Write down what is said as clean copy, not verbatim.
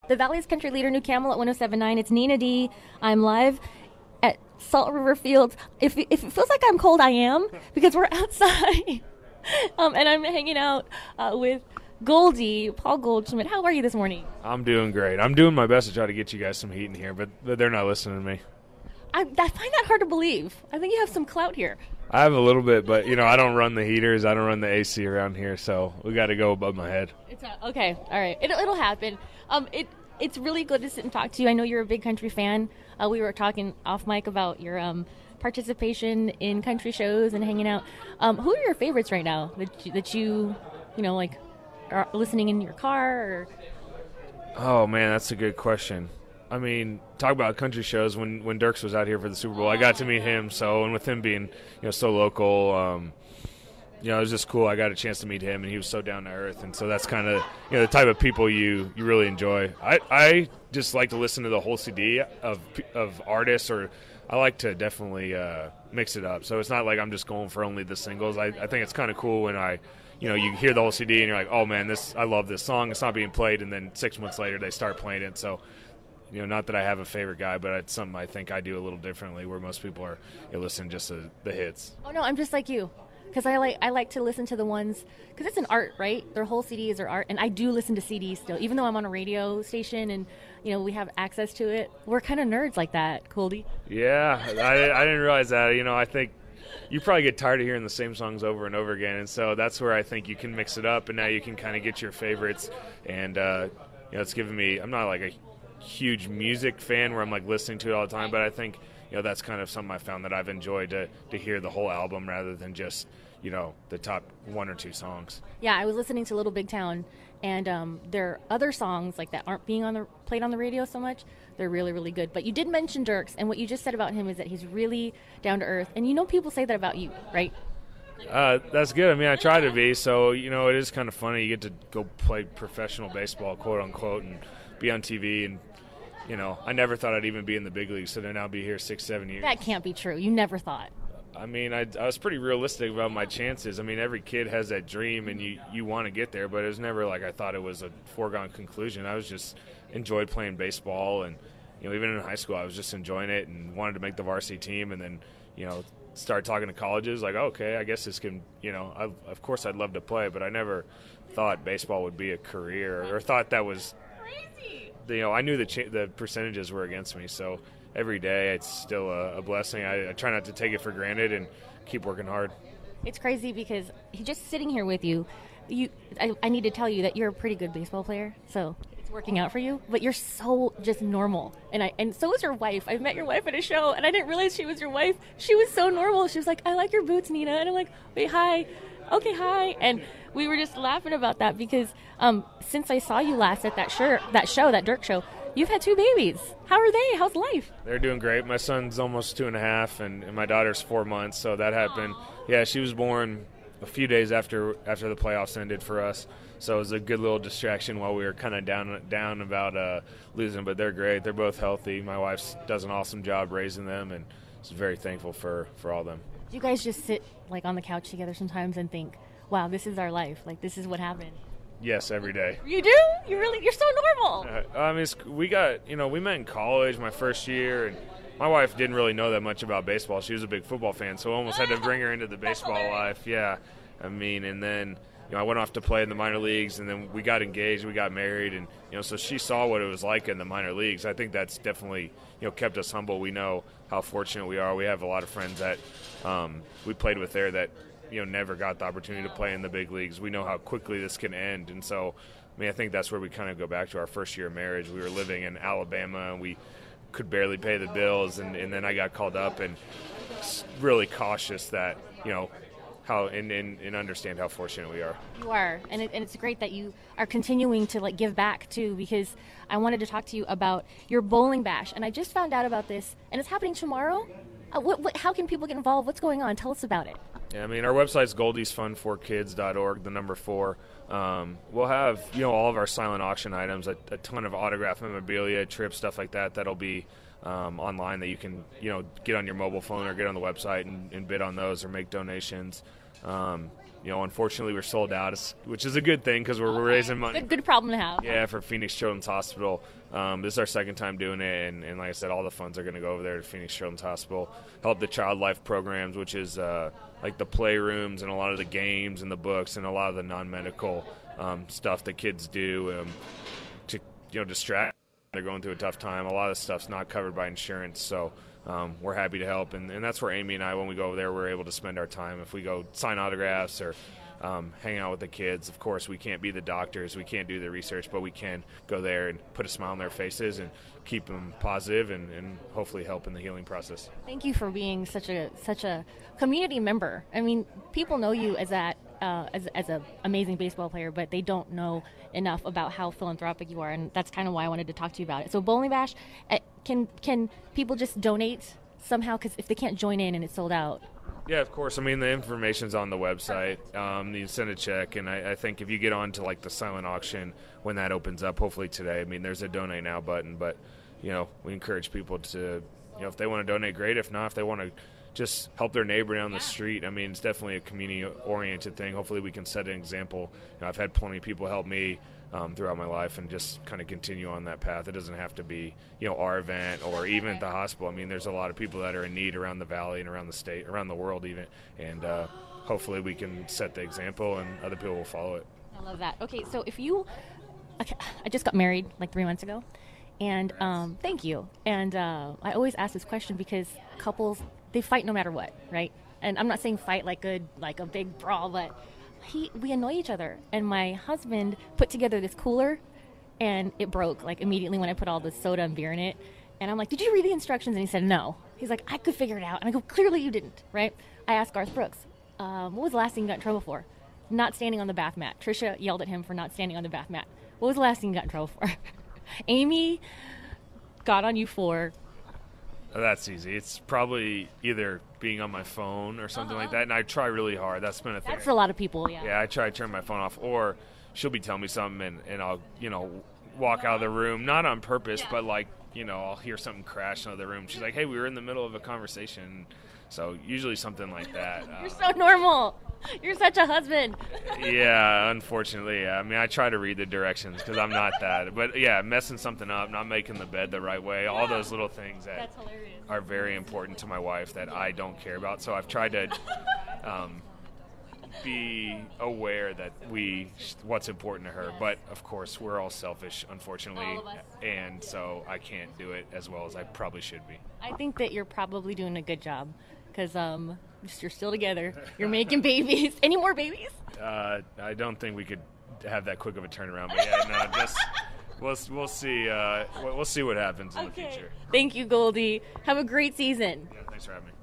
The Valley's Country Leader, New Camel at 1079. It's Nina D. I'm live at Salt River Fields. If it feels like I'm cold, I am, because we're outside. And I'm hanging out with Goldie, Paul Goldschmidt. How are you this morning? I'm doing great. I'm doing my best to try to get you guys some heat in here, but they're not listening to me. I find that hard to believe. I think you have some clout here. I have a little bit, but, I don't run the heaters. I don't run the AC around here, so we got to go above my head. Okay, all right. It'll happen. It's really good to sit and talk to you. I know you're a big country fan. We were talking off mic about your participation in country shows and hanging out. Who are your favorites right now that you like are listening in your car? Or? Oh, man, that's a good question. I mean, talk about country shows. When Dirks was out here for the Super Bowl, I got to meet him. So, and with him being so local, it was just cool. I got a chance to meet him, and he was so down to earth. And so that's kind of the type of people you really enjoy. I just like to listen to the whole CD of artists, or I like to definitely mix it up. So it's not like I'm just going for only the singles. I think it's kind of cool when you hear the whole CD and you're like, oh man, I love this song. It's not being played, and then 6 months later they start playing it. So. Not that I have a favorite guy, but it's something I think I do a little differently, where most people are listening just to the hits. Oh no, I'm just like you, because I like to listen to the ones, because it's an art, right? Their whole CDs are art, and I do listen to CDs still, even though I'm on a radio station and we have access to it. We're kind of nerds like that, Goldie. Yeah, I didn't realize that. I think you probably get tired of hearing the same songs over and over again, and so that's where I think you can mix it up, and now you can kind of get your favorites, and it's given me. I'm not like a huge music fan where I'm like listening to it all the time, but I think that's kind of something I found that I've enjoyed to hear the whole album rather than just the top one or two songs. Yeah, I was listening to Little Big Town, and there are other songs like that aren't being played on the radio so much. They're really, really good. But you did mention Dirks, and what you just said about him is that he's really down to earth, and people say that about you, right? That's good. I mean, I try to be. So it is kind of funny. You get to go play professional baseball, quote unquote, and be on TV, and I never thought I'd even be in the big leagues, so to now be here 6-7 years. That can't be true. You never thought. I mean, I was pretty realistic about my chances. I mean, every kid has that dream, and you want to get there, but it was never like I thought it was a foregone conclusion. I was just enjoyed playing baseball, and even in high school, I was just enjoying it and wanted to make the varsity team, and then started talking to colleges like, oh, okay, I guess this can, of course I'd love to play, but I never thought baseball would be a career or thought that was crazy. I knew the percentages were against me, so every day it's still a blessing. I try not to take it for granted and keep working hard. It's crazy because just sitting here with you, I need to tell you that you're a pretty good baseball player, so it's working out for you, but you're so just normal. And so is your wife. I met your wife at a show, and I didn't realize she was your wife. She was so normal. She was like, I like your boots, Nina. And I'm like, wait, hi. Okay, hi. And we were just laughing about that because since I saw you last at that Dirk show, you've had 2 babies. How are they? How's life? They're doing great. My son's almost 2.5, and my daughter's 4 months, so that happened. Aww. Yeah, she was born a few days after the playoffs ended for us, so it was a good little distraction while we were kind of down about losing, but they're great. They're both healthy. My wife does an awesome job raising them, and I'm very thankful for all of them. Do you guys just sit like on the couch together sometimes and think, wow, this is our life, like this is what happened? Yes, every day. You do? You're so normal. I mean, we met in college my first year, and my wife didn't really know that much about baseball. She was a big football fan, so I almost had to bring her into the baseball life. Yeah, I mean, and then I went off to play in the minor leagues, and then we got engaged, we got married, and so she saw what it was like in the minor leagues. I think that's definitely kept us humble. We know how fortunate we are. We have a lot of friends that we played with there that never got the opportunity to play in the big leagues. We know how quickly this can end, and so I think that's where we kind of go back to our first year of marriage. We were living in Alabama, and we could barely pay the bills, and then I got called up, and really cautious that how and understand how fortunate we are. You are, and it's great that you are continuing to give back too, because I wanted to talk to you about your bowling bash, and I just found out about this, and it's happening tomorrow. How can people get involved? What's going on? Tell us about it. Yeah, I mean, our website's goldiesfunforkids.org, the number 4. We'll have, all of our silent auction items, a ton of autograph memorabilia, trips, stuff like that, that'll be online that you can, get on your mobile phone or get on the website and bid on those or make donations. unfortunately we're sold out, which is a good thing because we're raising money. Good problem to have. Yeah, for Phoenix Children's Hospital. This is our second time doing it, and like I said, all the funds are going to go over there to Phoenix Children's Hospital, help the child life programs, which is like the playrooms and a lot of the games and the books and a lot of the non-medical stuff that kids do to distract. They're going through a tough time. A lot of stuff's not covered by insurance, so we're happy to help. And that's where Amy and I, when we go over there, we're able to spend our time. If we go sign autographs or hang out with the kids, of course, we can't be the doctors. We can't do the research, but we can go there and put a smile on their faces and keep them positive and hopefully help in the healing process. Thank you for being such a community member. I mean, people know you as an amazing baseball player, but they don't know enough about how philanthropic you are, and that's kind of why I wanted to talk to you about it. So Bowling Bash, can people just donate somehow? Because if they can't join in and it's sold out. Yeah, of course. I mean, the information's on the website. You send a check, and I think if you get on to like the silent auction when that opens up, hopefully today. I mean, there's a donate now button, but we encourage people to, if they want to donate, great. If not, if they want to just help their neighbor down the street. I mean, it's definitely a community-oriented thing. Hopefully we can set an example. I've had plenty of people help me throughout my life and just kind of continue on that path. It doesn't have to be, our event or even at the hospital. I mean, there's a lot of people that are in need around the valley and around the state, around the world even, and hopefully we can set the example and other people will follow it. I love that. Okay, so I just got married like 3 months ago, and thank you. And I always ask this question because couples, they fight no matter what, right? And I'm not saying fight like a big brawl, but we annoy each other. And my husband put together this cooler, and it broke like immediately when I put all the soda and beer in it. And I'm like, "Did you read the instructions?" And he said, "No." He's like, "I could figure it out." And I go, "Clearly you didn't," right? I asked Garth Brooks, "What was the last thing you got in trouble for?" Not standing on the bath mat. Trisha yelled at him for not standing on the bath mat. What was the last thing you got in trouble for? Amy got on you for... That's easy. It's probably either being on my phone or something like that, and I try really hard. That's been a thing. That's a lot of people, yeah. Yeah, I try to turn my phone off, or she'll be telling me something, and I'll, walk out of the room, not on purpose, but like, I'll hear something crash in the other room. She's like, "Hey, we were in the middle of a conversation." So usually something like that. You're so normal. You're such a husband. Yeah, unfortunately, yeah. I mean, I try to read the directions because I'm not that. But, yeah, messing something up, not making the bed the right way, all those little things that are very important to my wife that I don't care about. So I've tried to be aware that what's important to her. But, of course, we're all selfish, unfortunately. All of us. And so I can't do it as well as I probably should be. I think that you're probably doing a good job because you're still together. You're making babies. Any more babies? I don't think we could have that quick of a turnaround. But yeah, no, just we'll see. We'll see what happens in the future. Thank you, Goldie. Have a great season. Yeah, thanks for having me.